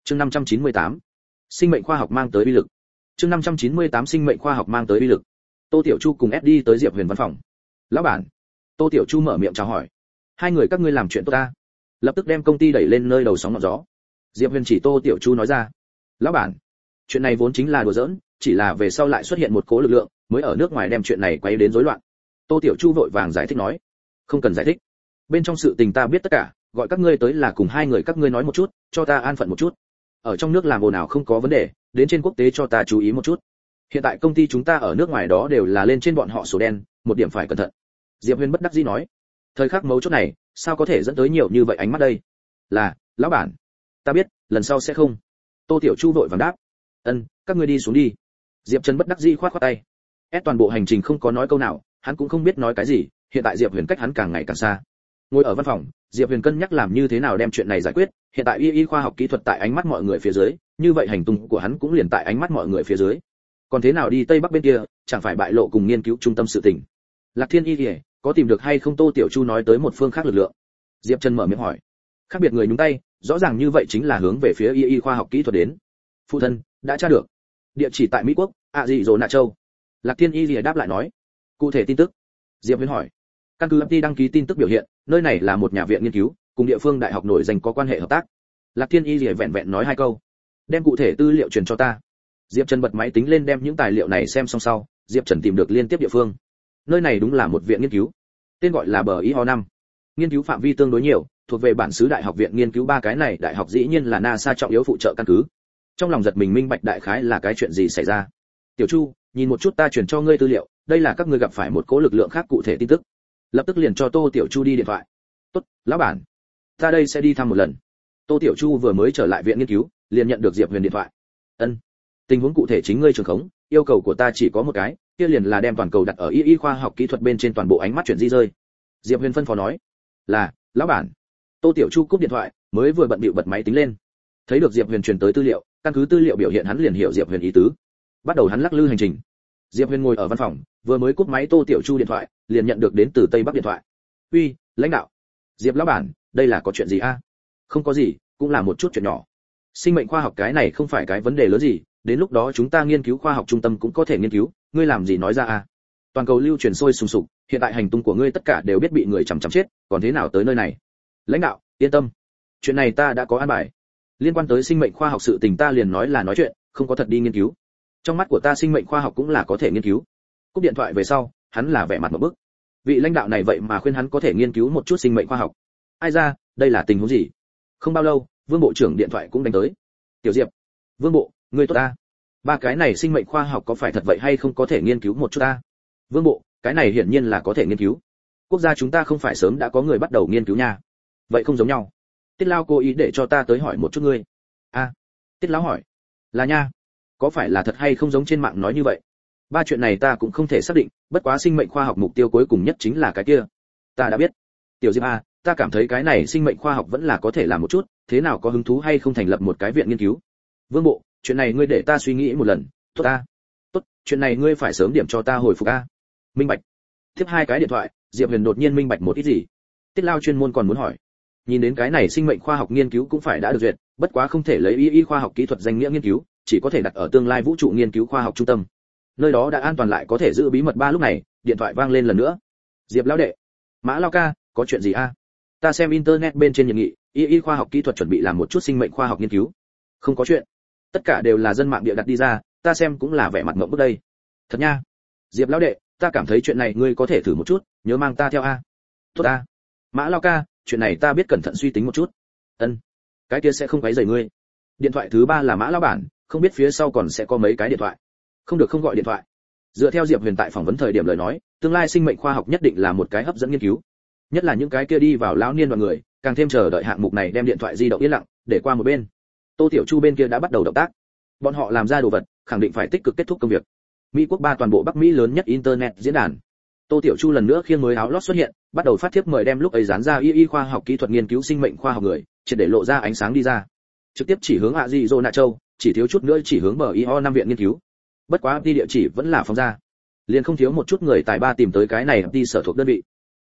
Chương 598. Sinh mệnh khoa học mang tới uy lực. Chương 598 sinh mệnh khoa học mang tới uy lực. Tô Tiểu Chu cùng Eddie tới Diệp Huyền văn phòng. "Lão bản." Tô Tiểu Chu mở miệng chào hỏi. "Hai người các ngươi làm chuyện tốt ta." Lập tức đem công ty đẩy lên nơi đầu sóng ngọn gió. Diệp Huyền chỉ Tô Tiểu Chu nói ra. "Lão bản, chuyện này vốn chính là đùa giỡn, chỉ là về sau lại xuất hiện một cố lực lượng, mới ở nước ngoài đem chuyện này quấy đến rối loạn." Tô Tiểu Chu vội vàng giải thích nói. "Không cần giải thích. Bên trong sự tình ta biết tất cả, gọi các ngươi tới là cùng hai người các ngươi nói một chút, cho ta an phận một chút. Ở trong nước làm ồn ào không có vấn đề, đến trên quốc tế cho ta chú ý một chút. Hiện tại công ty chúng ta ở nước ngoài đó đều là lên trên bọn họ sổ đen, một điểm phải cẩn thận." Diệp Huyền bất đắc dĩ nói. Thời khắc mấu chốt này, sao có thể dẫn tới nhiều như vậy ánh mắt đây? "Là, lão bản, ta biết, lần sau sẽ không." Tô Tiểu Chu vội vàng đáp. Các ngươi đi xuống đi." Diệp Trần bất đắc dĩ khoát khoát tay. Toàn bộ hành trình không có nói câu nào, hắn cũng không biết nói cái gì, hiện tại Diệp Huyền cách hắn càng ngày càng xa. Ngồi ở văn phòng, Diệp Huyền cân nhắc làm như thế nào đem chuyện này giải quyết, hiện tại y khoa học kỹ thuật tại ánh mắt mọi người phía dưới, như vậy hành tung của hắn cũng liền tại ánh mắt mọi người phía dưới. Còn thế nào đi Tây Bắc bên kia, chẳng phải bại lộ cùng nghiên cứu trung tâm sự tình. Lạc Thiên Y có tìm được hay không? Tô Tiểu Chu nói tới một phương khác lực lượng. Diệp Trần mở miệng hỏi. Khác biệt người nhúng tay, rõ ràng như vậy chính là hướng về phía y khoa học kỹ thuật đến. Phụ thân, đã tra được. Địa chỉ tại Mỹ Quốc, dị dỗ nạ châu. Lạc Thiên Y đáp lại nói. Cụ thể tin tức? Diệp Huyền hỏi. Căn cứ FT đăng ký tin tức biểu hiện, nơi này là một nhà viện nghiên cứu, cùng địa phương đại học nổi danh có quan hệ hợp tác. Lạc Thiên Y vẹn vẹn nói hai câu. Đem cụ thể tư liệu truyền cho ta. Diệp Trần bật máy tính lên đem những tài liệu này xem xong sau, Diệp Trần tìm được liên tiếp địa phương. Nơi này đúng là một viện nghiên cứu, tên gọi là BIO5. Nghiên cứu phạm vi tương đối nhiều, thuộc về bản xứ đại học viện nghiên cứu ba cái này đại học dĩ nhiên là NASA trọng yếu phụ trợ căn cứ. Trong lòng giật mình minh bạch đại khái là cái chuyện gì xảy ra. "Tiểu Chu, nhìn một chút ta truyền cho ngươi tư liệu, đây là các ngươi gặp phải một cỗ lực lượng khác cụ thể tin tức." Lập tức liền cho Tô Tiểu Chu đi điện thoại. "Tốt, lão bản, ta đây sẽ đi thăm một lần." Tô Tiểu Chu vừa mới trở lại viện nghiên cứu, liền nhận được Diệp Huyền điện thoại. Tình huống cụ thể chính ngươi trường khống, yêu cầu của ta chỉ có một cái, kia liền là đem toàn cầu đặt ở y khoa học kỹ thuật bên trên toàn bộ ánh mắt chuyển di rơi." Diệp Huyền phân phó nói. "Là, lão bản." Tô Tiểu Chu cúp điện thoại, mới vừa bận bịu bật máy tính lên. Thấy được Diệp Huyền truyền tới tư liệu, căn cứ tư liệu biểu hiện hắn liền hiểu Diệp Huyền ý tứ. Bắt đầu hắn lắc lư hành trình. Diệp Huyền ngồi ở văn phòng, vừa mới cúp máy Tô Tiểu Chu điện thoại, liền nhận được đến từ Tây Bắc điện thoại. "Uy, lãnh đạo." "Diệp lão bản, đây là có chuyện gì a?" "Không có gì, cũng là một chút chuyện nhỏ. Sinh mệnh khoa học cái này không phải cái vấn đề lớn gì, đến lúc đó chúng ta nghiên cứu khoa học trung tâm cũng có thể nghiên cứu, ngươi làm gì nói ra a? Toàn cầu lưu truyền sôi sùng sục, hiện tại hành tung của ngươi tất cả đều biết bị người chằm chằm chết, còn thế nào tới nơi này?" "Lãnh đạo, yên tâm, chuyện này ta đã có an bài. Liên quan tới sinh mệnh khoa học sự tình ta liền nói là nói chuyện, không có thật đi nghiên cứu. Trong mắt của ta sinh mệnh khoa học cũng là có thể nghiên cứu." Cúp điện thoại về sau, hắn là vẻ mặt một bức. Vị lãnh đạo này vậy mà khuyên hắn có thể nghiên cứu một chút sinh mệnh khoa học. Ai ra, đây là tình huống gì? Không bao lâu, Vương bộ trưởng điện thoại cũng đánh tới. "Tiểu Diệp, Vương bộ, ngươi tốt ta. Ba cái này sinh mệnh khoa học có phải thật vậy hay không, có thể nghiên cứu một chút ta?" "Vương bộ, cái này hiển nhiên là có thể nghiên cứu. Quốc gia chúng ta không phải sớm đã có người bắt đầu nghiên cứu nha." "Vậy không giống nhau. Tiết Lao cố ý để cho ta tới hỏi một chút ngươi." Tiết Lão hỏi. "Là nha. Có phải là thật hay không giống trên mạng nói như vậy?" "Ba chuyện này ta cũng không thể xác định, bất quá sinh mệnh khoa học mục tiêu cuối cùng nhất chính là cái kia." "Ta đã biết. Tiểu Diệp ta cảm thấy cái này sinh mệnh khoa học vẫn là có thể làm một chút, thế nào có hứng thú hay không thành lập một cái viện nghiên cứu?" "Vương bộ, chuyện này ngươi để ta suy nghĩ một lần." "Tốt ta." "Tốt, chuyện này ngươi phải sớm điểm cho ta hồi phục a." "Minh bạch." Tiếp hai cái điện thoại, Diệp Huyền đột nhiên minh bạch một ít gì. Tiết Lao chuyên môn còn muốn hỏi. Nhìn đến cái này sinh mệnh khoa học nghiên cứu cũng phải đã được duyệt, bất quá không thể lấy y khoa học kỹ thuật danh nghĩa nghiên cứu, chỉ có thể đặt ở tương lai vũ trụ nghiên cứu khoa học trung tâm. Nơi đó đã an toàn lại có thể giữ bí mật. Ba lúc này, điện thoại vang lên lần nữa. "Diệp lão đệ." "Mã Lao ca, có chuyện gì a?" "Ta xem internet bên trên nhiệt nghị, y khoa học kỹ thuật chuẩn bị làm một chút sinh mệnh khoa học nghiên cứu." "Không có chuyện. Tất cả đều là dân mạng bịa đặt đi ra, ta xem cũng là vẻ mặt ngậm bức đây." "Thật nha." "Diệp lão đệ, ta cảm thấy chuyện này ngươi có thể thử một chút, nhớ mang ta theo a." "Tốt a." "Mã Lao ca, chuyện này ta biết cẩn thận suy tính một chút." "Cái kia sẽ không quấy rầy ngươi." Điện thoại thứ ba là Mã lão bản, không biết phía sau còn sẽ có mấy cái điện thoại. "Không được, không gọi điện thoại." Dựa theo Diệp Huyền tại phỏng vấn thời điểm lời nói, tương lai sinh mệnh khoa học nhất định là một cái hấp dẫn nghiên cứu, nhất là những cái kia đi vào lão niên đoàn người, càng thêm chờ đợi hạng mục này đem điện thoại di động yên lặng để qua một bên. Tô Tiểu Chu bên kia đã bắt đầu động tác. Bọn họ làm ra đồ vật, khẳng định phải tích cực kết thúc công việc. Mỹ quốc ba toàn bộ Bắc Mỹ lớn nhất internet diễn đàn. Tô Tiểu Chu lần nữa khiêng mới áo lót xuất hiện, bắt đầu phát thiếp mời đem lúc ấy dán ra y khoa học kỹ thuật nghiên cứu sinh mệnh khoa học người, triệt để lộ ra ánh sáng đi ra. Trực tiếp chỉ hướng Arizona châu, chỉ thiếu chút nữa chỉ hướng BIO5 viện nghiên cứu. Bất quá đi địa chỉ vẫn là phóng ra. Liền không thiếu một chút người tài ba tìm tới cái này đi sở thuộc đơn vị.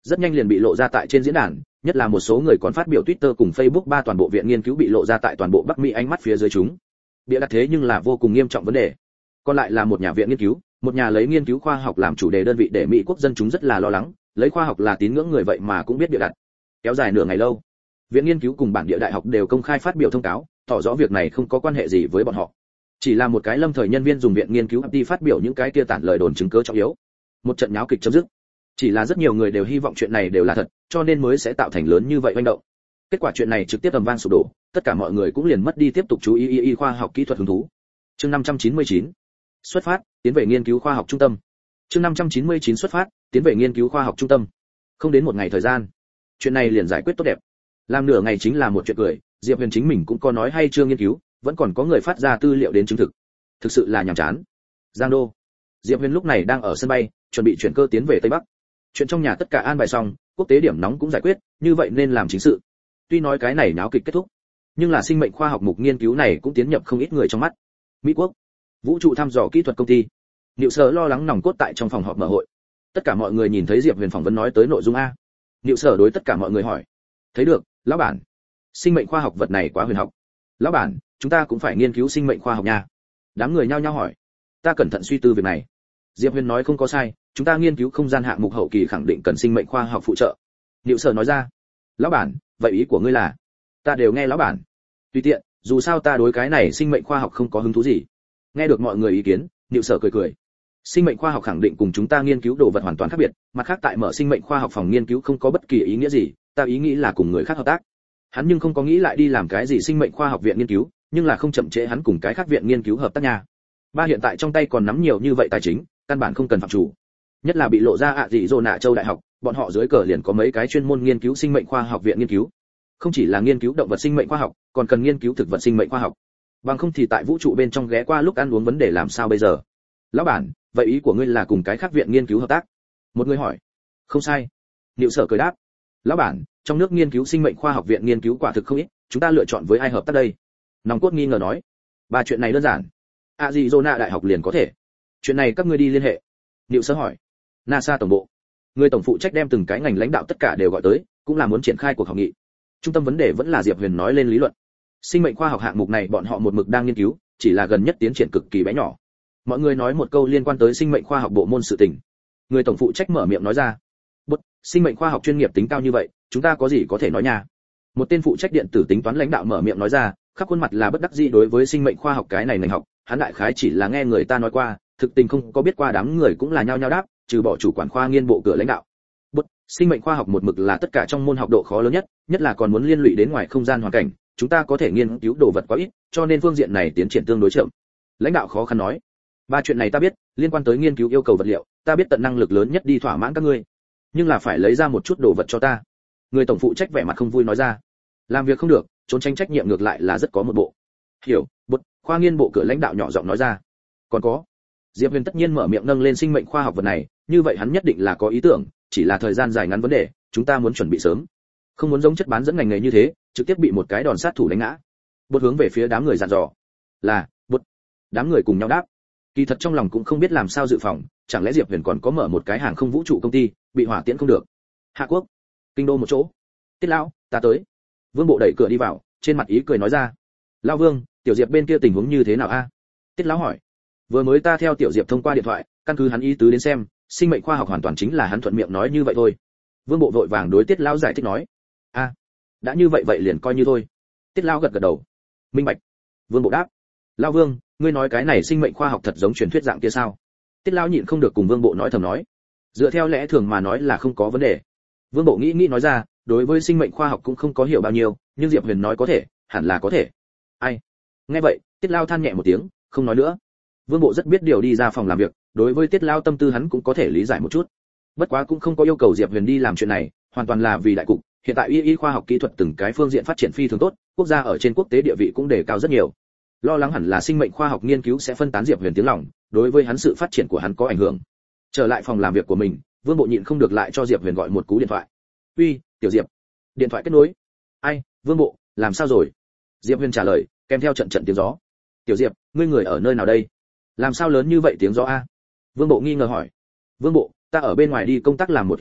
rất nhanh liền bị lộ ra tại trên diễn đàn, nhất là một số người còn phát biểu Twitter cùng Facebook ba toàn bộ viện nghiên cứu bị lộ ra tại toàn bộ Bắc Mỹ ánh mắt phía dưới chúng. Bịa đặt thế nhưng là vô cùng nghiêm trọng vấn đề. Còn lại là một nhà viện nghiên cứu, một nhà lấy nghiên cứu khoa học làm chủ đề đơn vị để Mỹ quốc dân chúng rất là lo lắng, lấy khoa học là tín ngưỡng người vậy mà cũng biết bịa đặt. Kéo dài nửa ngày lâu, viện nghiên cứu cùng bản địa đại học đều công khai phát biểu thông cáo, tỏ rõ việc này không có quan hệ gì với bọn họ. Chỉ là một cái lâm thời nhân viên dùng viện nghiên cứu đi phát biểu những cái kia tản lời đồn chứng cứ trọng yếu. Một trận nháo kịch chấm dứt. Chỉ là rất nhiều người đều hy vọng chuyện này đều là thật, cho nên mới sẽ tạo thành lớn như vậy hoành động. Kết quả chuyện này trực tiếp ầm vang sụp đổ, tất cả mọi người cũng liền mất đi tiếp tục chú ý khoa học kỹ thuật hứng thú. Chương 599. Xuất phát, tiến về nghiên cứu khoa học trung tâm. Chương 599 xuất phát, tiến về nghiên cứu khoa học trung tâm. Không đến một ngày thời gian, chuyện này liền giải quyết tốt đẹp. Làm nửa ngày chính là một chuyện cười, Diệp Huyền chính mình cũng có nói hay chưa nghiên cứu, vẫn còn có người phát ra tư liệu đến chứng thực. Thực sự là nhàm chán. Giang Đô. Diệp Huyền lúc này đang ở sân bay, chuẩn bị chuyển cơ tiến về Tây Bắc. Chuyện trong nhà tất cả an bài xong, quốc tế điểm nóng cũng giải quyết, như vậy nên làm chính sự. Tuy nói cái này náo kịch kết thúc, nhưng là sinh mệnh khoa học mục nghiên cứu này cũng tiến nhập không ít người trong mắt. Mỹ quốc, vũ trụ thăm dò kỹ thuật công ty. Niệu Sở lo lắng nòng cốt tại trong phòng họp mở hội. Tất cả mọi người nhìn thấy Diệp Huyền phỏng vấn nói tới nội dung a. Niệu Sở đối tất cả mọi người hỏi: "Thấy được, lão bản. Sinh mệnh khoa học vật này quá huyền học. Lão bản, chúng ta cũng phải nghiên cứu sinh mệnh khoa học nha." Đám người nhao nhao hỏi. Ta cẩn thận suy tư việc này. Diệp Huyền nói không có sai, chúng ta nghiên cứu không gian hạng mục hậu kỳ khẳng định cần sinh mệnh khoa học phụ trợ. Niệu Sở nói ra. Lão bản, vậy ý của ngươi là? Ta đều nghe lão bản. Tùy tiện, dù sao ta đối cái này sinh mệnh khoa học không có hứng thú gì. Nghe được mọi người ý kiến, Niệu Sở cười cười. Sinh mệnh khoa học khẳng định cùng chúng ta nghiên cứu đồ vật hoàn toàn khác biệt, mặt khác tại mở sinh mệnh khoa học phòng nghiên cứu không có bất kỳ ý nghĩa gì, ta ý nghĩ là cùng người khác hợp tác. Hắn nhưng không có nghĩ lại đi làm cái gì sinh mệnh khoa học viện nghiên cứu, nhưng là không chậm trễ hắn cùng cái khác viện nghiên cứu hợp tác nha. Ba hiện tại trong tay còn nắm nhiều như vậy tài chính, căn bản không cần phạm chủ. Nhất là bị lộ ra dị dỗ nạ châu đại học, bọn họ dưới cờ liền có mấy cái chuyên môn nghiên cứu sinh mệnh khoa học viện nghiên cứu. Không chỉ là nghiên cứu động vật sinh mệnh khoa học, còn cần nghiên cứu thực vật sinh mệnh khoa học. Bằng không thì tại vũ trụ bên trong ghé qua lúc ăn uống vấn đề làm sao bây giờ? Lão bản, vậy ý của ngươi là cùng cái khác viện nghiên cứu hợp tác? Một người hỏi. Không sai. Niệu Sở cười đáp. Lão bản, trong nước nghiên cứu sinh mệnh khoa học viện nghiên cứu quả thực không ít, chúng ta lựa chọn với ai hợp tác đây? Nòng cốt nghi ngờ nói. Ba chuyện này đơn giản. Arizona đại học liền có thể. Chuyện này các ngươi đi liên hệ. Niệu Sở hỏi. NASA tổng bộ. Người tổng phụ trách đem từng cái ngành lãnh đạo tất cả đều gọi tới, cũng là muốn triển khai cuộc họp nghị. Trung tâm vấn đề vẫn là Diệp Huyền nói lên lý luận. Sinh mệnh khoa học hạng mục này bọn họ một mực đang nghiên cứu, chỉ là gần nhất tiến triển cực kỳ bé nhỏ. Mọi người nói một câu liên quan tới sinh mệnh khoa học bộ môn sự tình. Người tổng phụ trách mở miệng nói ra. Bất, sinh mệnh khoa học chuyên nghiệp tính cao như vậy, chúng ta có gì có thể nói nha? Một tên phụ trách điện tử tính toán lãnh đạo mở miệng nói ra, khắp khuôn mặt là bất đắc dĩ đối với sinh mệnh khoa học cái này ngành học, hắn đại khái chỉ là nghe người ta nói qua, thực tình không có biết qua, đám người cũng là nhao nhao đáp, trừ bỏ chủ quản khoa nghiên bộ cửa lãnh đạo. Bất, sinh mệnh khoa học một mực là tất cả trong môn học độ khó lớn nhất, nhất là còn muốn liên lụy đến ngoài không gian hoàn cảnh, chúng ta có thể nghiên cứu đồ vật quá ít, cho nên phương diện này tiến triển tương đối chậm. Lãnh đạo khó khăn nói. Ba chuyện này ta biết, liên quan tới nghiên cứu yêu cầu vật liệu, ta biết tận năng lực lớn nhất đi thỏa mãn các ngươi, nhưng là phải lấy ra một chút đồ vật cho ta. Người tổng phụ trách vẻ mặt không vui nói ra. Làm việc không được, trốn tránh trách nhiệm ngược lại là rất có một bộ. Hiểu, bút, khoa nghiên bộ cửa lãnh đạo nhỏ giọng nói ra. Còn có. Diệp Huyền tất nhiên mở miệng nâng lên sinh mệnh khoa học vật này, như vậy hắn nhất định là có ý tưởng, chỉ là thời gian dài ngắn vấn đề, chúng ta muốn chuẩn bị sớm. Không muốn giống chất bán dẫn ngành nghề như thế, trực tiếp bị một cái đòn sát thủ đánh ngã. Bút hướng về phía đám người dặn dò. Là, bút. Đám người cùng nhau đáp. Kỳ thật trong lòng cũng không biết làm sao dự phòng, chẳng lẽ Diệp Huyền còn có mở một cái hàng không vũ trụ công ty, bị hỏa tiễn không được. Hạ Quốc, kinh đô một chỗ. Tiết lão, ta tới. Vương Bộ đẩy cửa đi vào, trên mặt ý cười nói ra. Lão Vương, Tiểu Diệp bên kia tình huống như thế nào a? Tiết lão hỏi. Vừa mới ta theo Tiểu Diệp thông qua điện thoại, căn cứ hắn ý tứ đến xem, sinh mệnh khoa học hoàn toàn chính là hắn thuận miệng nói như vậy thôi. Vương Bộ vội vàng đối Tiết lão giải thích nói. A, đã như vậy vậy liền coi như thôi. Tiết lão gật gật đầu. Minh bạch. Vương Bộ đáp. Lão Vương, ngươi nói cái này sinh mệnh khoa học thật giống truyền thuyết dạng kia sao? Tiết lão nhịn không được cùng Vương Bộ nói thầm nói. Dựa theo lẽ thường mà nói là không có vấn đề. Vương Bộ nghĩ nói ra, đối với sinh mệnh khoa học cũng không có hiểu bao nhiêu, nhưng Diệp Huyền nói có thể, hẳn là có thể. Ai? Nghe vậy, Tiết lão than nhẹ một tiếng, không nói nữa. Vương Bộ rất biết điều đi ra phòng làm việc, đối với Tiết lão tâm tư hắn cũng có thể lý giải một chút. Bất quá cũng không có yêu cầu Diệp Huyền đi làm chuyện này, hoàn toàn là vì đại cục, hiện tại y khoa học kỹ thuật từng cái phương diện phát triển phi thường tốt, quốc gia ở trên quốc tế địa vị cũng đề cao rất nhiều. Lo lắng hẳn là sinh mệnh khoa học nghiên cứu sẽ phân tán Diệp Huyền tiếng lòng, đối với hắn sự phát triển của hắn có ảnh hưởng. Trở lại phòng làm việc của mình, Vương Bộ nhịn không được lại cho Diệp Huyền gọi một cú điện thoại. "Uy, Tiểu Diệp." Điện thoại kết nối. "Ai, Vương Bộ, làm sao rồi?" Diệp Huyền trả lời, kèm theo trận tiếng gió. "Tiểu Diệp, ngươi người ở nơi nào đây? Làm sao lớn như vậy tiếng gió a?" Vương Bộ nghi ngờ hỏi. "Vương Bộ, ta ở bên ngoài đi công tác làm một ít chuyện,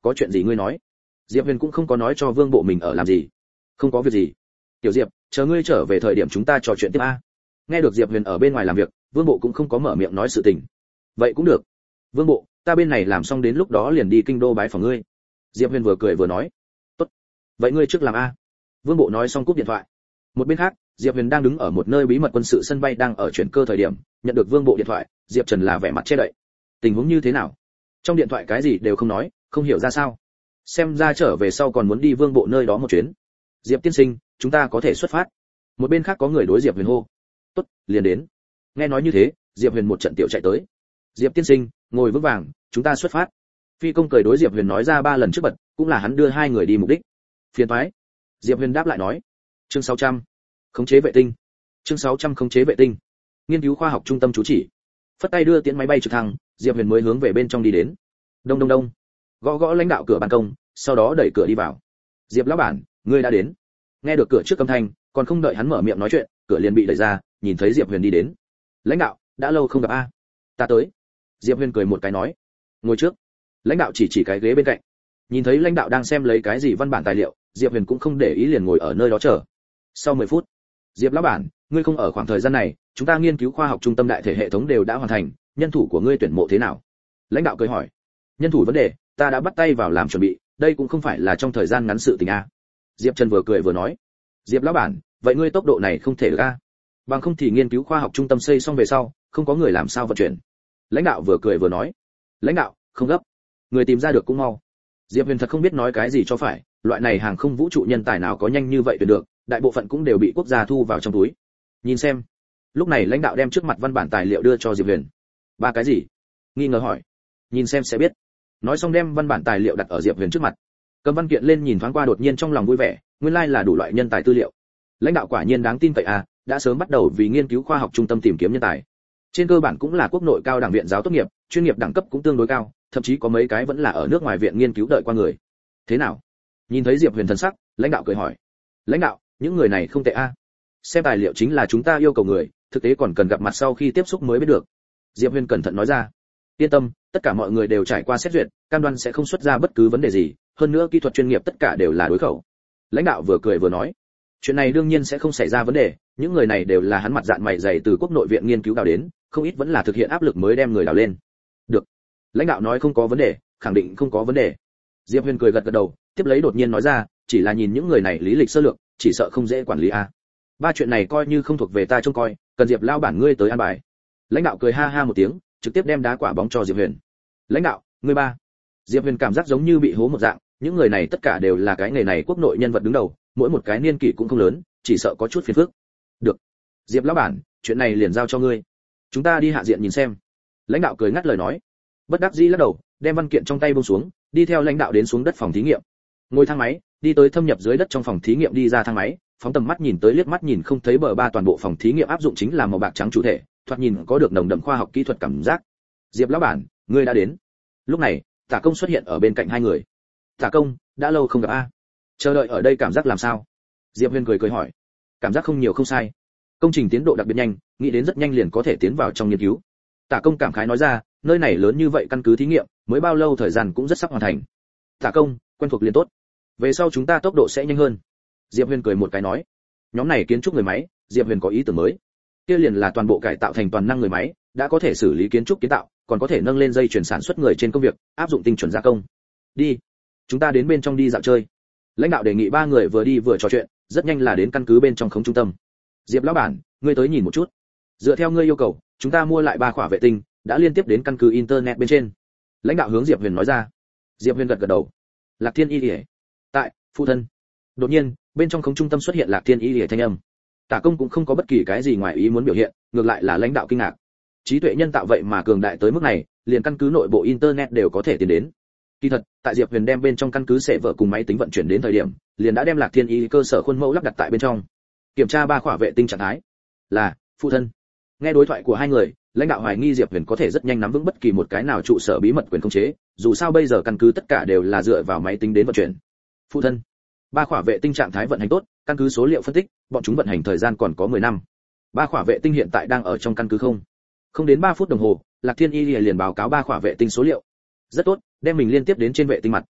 có chuyện gì ngươi nói. Diệp Huyền cũng không có nói cho Vương Bộ mình ở làm gì. Không có việc gì. Tiểu Diệp, chờ ngươi trở về thời điểm chúng ta trò chuyện tiếp a. Nghe được Diệp Huyền ở bên ngoài làm việc, Vương Bộ cũng không có mở miệng nói sự tình. Vậy cũng được. Vương Bộ, ta bên này làm xong đến lúc đó liền đi kinh đô bái phỏng ngươi. Diệp Huyền vừa cười vừa nói. Tốt. Vậy ngươi trước làm a. Vương Bộ nói xong cúp điện thoại. Một bên khác, Diệp Huyền đang đứng ở một nơi bí mật quân sự sân bay đang ở chuyển cơ thời điểm, nhận được Vương Bộ điện thoại, Diệp Trần là vẻ mặt che đậy. Tình huống như thế nào? Trong điện thoại cái gì đều không nói, không hiểu ra sao. Xem ra trở về sau còn muốn đi Vương Bộ nơi đó một chuyến. Diệp tiên sinh, chúng ta có thể xuất phát. Một bên khác có người đối Diệp Huyền hô. Tốt, liền đến. Nghe nói như thế, Diệp Huyền một trận tiểu chạy tới. Diệp tiên sinh, ngồi vững vàng, chúng ta xuất phát. Phi công cười đối Diệp Huyền nói ra 3 lần trước bật, cũng là hắn đưa hai người đi mục đích. Phiền toái. Diệp Huyền đáp lại nói. Chương 600. Khống chế vệ tinh. Chương 600 khống chế vệ tinh. Nghiên cứu khoa học trung tâm chú chỉ. Phất tay đưa tiễn máy bay trực thăng, Diệp Huyền mới hướng về bên trong đi đến. Đông đông đông. Gõ gõ lãnh đạo cửa ban công, sau đó đẩy cửa đi vào. Diệp lão bản, ngươi đã đến. Nghe được cửa trước âm thanh, còn không đợi hắn mở miệng nói chuyện, cửa liền bị đẩy ra, nhìn thấy Diệp Huyền đi đến. Lãnh đạo, đã lâu không gặp a. Ta tới. Diệp Huyền cười một cái nói. Ngồi trước. Lãnh đạo chỉ cái ghế bên cạnh. Nhìn thấy lãnh đạo đang xem lấy cái gì văn bản tài liệu, Diệp Huyền cũng không để ý liền ngồi ở nơi đó chờ. Sau 10 phút, Diệp lão bản, ngươi không ở khoảng thời gian này, chúng ta nghiên cứu khoa học trung tâm đại thể hệ thống đều đã hoàn thành, nhân thủ của ngươi tuyển mộ thế nào? Lãnh đạo cười hỏi. Nhân thủ vấn đề, ta đã bắt tay vào làm chuẩn bị, đây cũng không phải là trong thời gian ngắn sự tình a. Diệp Trần vừa cười vừa nói. Diệp lão bản, vậy ngươi tốc độ này không thể được a. Bằng không thì nghiên cứu khoa học trung tâm xây xong về sau, không có người làm sao vận chuyển. Lãnh đạo vừa cười vừa nói. Lãnh đạo, không gấp, người tìm ra được cũng mau. Diệp Huyền thật không biết nói cái gì cho phải, loại này hàng không vũ trụ nhân tài nào có nhanh như vậy tuyển được, đại bộ phận cũng đều bị quốc gia thu vào trong túi. Nhìn xem. Lúc này lãnh đạo đem trước mặt văn bản tài liệu đưa cho Diệp Huyền. 3 cái gì? Nghi ngờ hỏi. Nhìn xem sẽ biết. Nói xong đem văn bản tài liệu đặt ở Diệp Huyền trước mặt. Cầm văn kiện lên nhìn thoáng qua đột nhiên trong lòng vui vẻ, nguyên lai là đủ loại nhân tài tư liệu. Lãnh đạo quả nhiên đáng tin cậy à, đã sớm bắt đầu vì nghiên cứu khoa học trung tâm tìm kiếm nhân tài. Trên cơ bản cũng là quốc nội cao đẳng viện giáo tốt nghiệp, chuyên nghiệp đẳng cấp cũng tương đối cao, thậm chí có mấy cái vẫn là ở nước ngoài viện nghiên cứu đợi qua người. Thế nào? Nhìn thấy Diệp Huyền thần sắc, lãnh đạo cười hỏi. Lãnh đạo, những người này không tệ a. Xem tài liệu chính là chúng ta yêu cầu người, thực tế còn cần gặp mặt sau khi tiếp xúc mới biết được. Diệp Huyền cẩn thận nói ra. Yên tâm, tất cả mọi người đều trải qua xét duyệt, cam đoan sẽ không xuất ra bất cứ vấn đề gì, hơn nữa kỹ thuật chuyên nghiệp tất cả đều là đối khẩu. Lãnh đạo vừa cười vừa nói. Chuyện này đương nhiên sẽ không xảy ra vấn đề, những người này đều là hắn mặt dạn mày dày từ quốc nội viện nghiên cứu đào đến, không ít vẫn là thực hiện áp lực mới đem người đào lên. Được. Lãnh đạo nói không có vấn đề, khẳng định không có vấn đề. Diệp Huyền cười gật gật đầu, tiếp lấy đột nhiên nói ra, chỉ là nhìn những người này lý lịch sơ lược, chỉ sợ không dễ quản lý a. 3 chuyện này coi như không thuộc về ta trông coi, cần Diệp lão bản ngươi tới an bài. Lãnh đạo cười ha ha một tiếng, trực tiếp đem đá quả bóng cho Diệp Huyền. Lãnh đạo, ngươi 3. Diệp Huyền cảm giác giống như bị hố một dạng, những người này tất cả đều là cái nghề này quốc nội nhân vật đứng đầu, mỗi một cái niên kỷ cũng không lớn, chỉ sợ có chút phiền phức. Được. Diệp lão bản, chuyện này liền giao cho ngươi. Chúng ta đi hạ diện nhìn xem. Lãnh đạo cười ngắt lời nói. Bất đắc dĩ lắc đầu, đem văn kiện trong tay buông xuống, đi theo lãnh đạo đến xuống đất phòng thí nghiệm. Ngồi thang máy, đi tới thâm nhập dưới đất trong phòng thí nghiệm đi ra thang máy, phóng tầm mắt nhìn tới liếc mắt nhìn không thấy bờ ba toàn bộ phòng thí nghiệm áp dụng chính là màu bạc trắng chủ thể, thoạt nhìn có được nồng đậm khoa học kỹ thuật cảm giác. Diệp lão bản, ngươi đã đến. Lúc này, Tả Công xuất hiện ở bên cạnh hai người. Tả Công, đã lâu không gặp a. Chờ đợi ở đây cảm giác làm sao? Diệp Huyền cười hỏi. Cảm giác không nhiều không sai. Công trình tiến độ đặc biệt nhanh, nghĩ đến rất nhanh liền có thể tiến vào trong nghiên cứu. Tả Công cảm khái nói ra, nơi này lớn như vậy căn cứ thí nghiệm, mới bao lâu thời gian cũng rất sắp hoàn thành. Tả Công, quen thuộc liền tốt. Về sau chúng ta tốc độ sẽ nhanh hơn. Diệp Huyền cười một cái nói. Nhóm này kiến trúc người máy, Diệp Huyền có ý tưởng mới. Kia liền là toàn bộ cải tạo thành toàn năng người máy, đã có thể xử lý kiến trúc kiến tạo, còn có thể nâng lên dây chuyển sản xuất người trên công việc, áp dụng tinh chuẩn gia công. Đi, chúng ta đến bên trong đi dạo chơi. Lãnh đạo đề nghị 3 người vừa đi vừa trò chuyện, rất nhanh là đến căn cứ bên trong khống trung tâm. Diệp lão bản, ngươi tới nhìn một chút. Dựa theo ngươi yêu cầu, chúng ta mua lại 3 khỏa vệ tinh, đã liên tiếp đến căn cứ internet bên trên. Lãnh đạo hướng Diệp Huyền nói ra. Diệp Huyền gật gật đầu. Lạc Thiên Y Lìa. Tại, phụ thân. Đột nhiên, bên trong khống trung tâm xuất hiện Lạc Thiên Y Lìa thanh âm. Tả Công cũng không có bất kỳ cái gì ngoài ý muốn biểu hiện, ngược lại là lãnh đạo kinh ngạc. Trí tuệ nhân tạo vậy mà cường đại tới mức này, liền căn cứ nội bộ internet đều có thể tiến đến. Kỳ thật, tại Diệp Huyền đem bên trong căn cứ sẽ vợ cùng máy tính vận chuyển đến thời điểm, liền đã đem Lạc Thiên Y cơ sở khuôn mẫu lắp đặt tại bên trong. Kiểm tra 3 khỏa vệ tinh trạng thái. Là, phụ thân. Nghe đối thoại của hai người, lãnh đạo hoài nghi Diệp Huyền có thể rất nhanh nắm vững bất kỳ một cái nào trụ sở bí mật quyền khống chế, dù sao bây giờ căn cứ tất cả đều là dựa vào máy tính đến vận chuyển. Phụ thân, 3 khỏa vệ tinh trạng thái vận hành tốt, căn cứ số liệu phân tích, bọn chúng vận hành thời gian còn có 10 năm. 3 khỏa vệ tinh hiện tại đang ở trong căn cứ không đến 3 phút đồng hồ, Lạc Thiên Y liền báo cáo 3 khỏa vệ tinh số liệu. Rất tốt, đem mình liên tiếp đến trên vệ tinh mặt.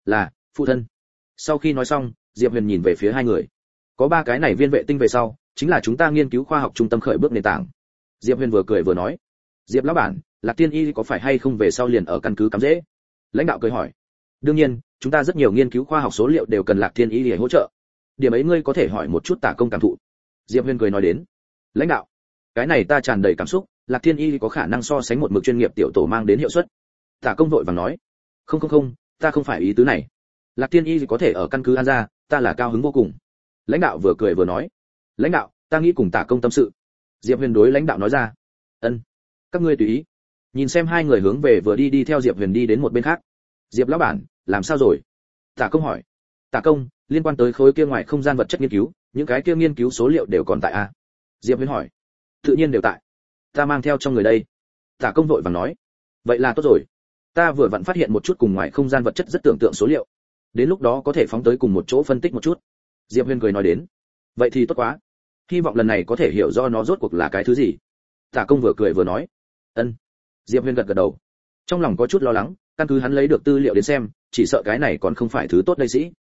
Là phụ thân. Sau khi nói xong, Diệp Huyền nhìn về phía hai người. Có 3 cái này viên vệ tinh về sau, chính là chúng ta nghiên cứu khoa học trung tâm khởi bước nền tảng. Diệp Huyền vừa cười vừa nói. Diệp lão bản, Lạc Thiên Y có phải hay không về sau liền ở căn cứ cắm dễ? Lãnh đạo cười hỏi. Đương nhiên, chúng ta rất nhiều nghiên cứu khoa học số liệu đều cần Lạc Thiên Y để hỗ trợ. Điểm ấy ngươi có thể hỏi một chút Tả Công cảm thụ. Diệp Huyền cười nói đến. Lãnh đạo, cái này ta tràn đầy cảm xúc, Lạc Thiên Y có khả năng so sánh một mực chuyên nghiệp tiểu tổ mang đến hiệu suất. Tả Công vội vàng nói. Không, ta không phải ý tứ này. Lạc Thiên Y có thể ở căn cứ An gia, ta là cao hứng vô cùng. Lãnh đạo vừa cười vừa nói. Lãnh đạo, ta nghĩ cùng Tả Công tâm sự. Diệp Huyền đối lãnh đạo nói ra. Ân, các ngươi tùy ý. Nhìn xem hai người hướng về vừa đi theo Diệp Huyền đi đến một bên khác. Diệp lão bản, làm sao rồi? Tả Công hỏi. Tả Công, liên quan tới khối kia ngoài không gian vật chất nghiên cứu, những cái kia nghiên cứu số liệu đều còn tại a? Diệp Huyền hỏi. Tự nhiên đều tại. Ta mang theo trong người đây. Tả Công vội vàng nói. Vậy là tốt rồi. Ta vừa vặn phát hiện một chút cùng ngoài không gian vật chất rất tưởng tượng số liệu. Đến lúc đó có thể phóng tới cùng một chỗ phân tích một chút. Diệp Huyền cười nói đến. Vậy thì tốt quá. Hy vọng lần này có thể hiểu do nó rốt cuộc là cái thứ gì. Tả Công vừa cười vừa nói. Ân. Diệp Huyền gật gật đầu. Trong lòng có chút lo lắng, căn cứ hắn lấy được tư liệu đến xem, chỉ sợ cái này còn không phải thứ tốt đây sĩ.